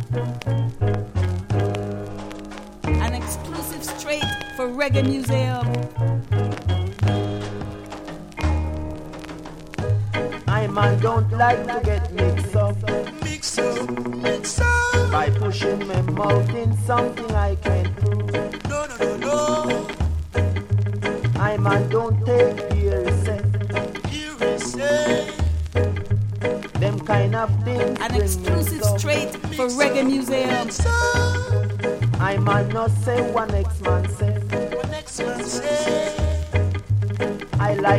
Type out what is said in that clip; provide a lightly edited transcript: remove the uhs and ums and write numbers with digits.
An exclusive straight for Reggae Museum. I man don't like to get mixed up. Mix up, mix up. By pushing my mouth in something I can't prove. No, no, no, no. I man don't take hearsay. Hearsay. Them kind of things. An exclusive straight for Reggae Museum. I man not say one X man say. One X man say. I like